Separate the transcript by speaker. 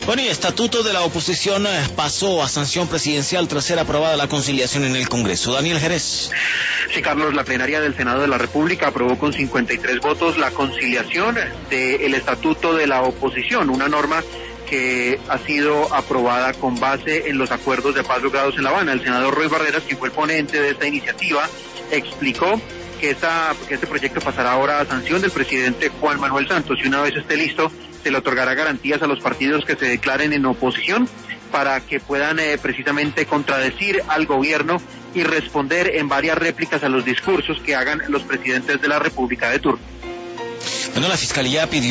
Speaker 1: Bueno, y estatuto de la oposición pasó a sanción presidencial tras ser aprobada la conciliación en el Congreso. Daniel Jerez.
Speaker 2: Sí, Carlos, la plenaria del Senado de la República aprobó con 53 votos la conciliación del estatuto de la oposición, una norma que ha sido aprobada con base en los acuerdos de paz logrados en La Habana. El senador Roy Barreras, quien fue el ponente de esta iniciativa, explicó que este proyecto pasará ahora a sanción del presidente Juan Manuel Santos, y una vez esté listo, se le otorgará garantías a los partidos que se declaren en oposición para que puedan precisamente contradecir al gobierno y responder en varias réplicas a los discursos que hagan los presidentes de la República de turno.
Speaker 1: Bueno, la Fiscalía pidió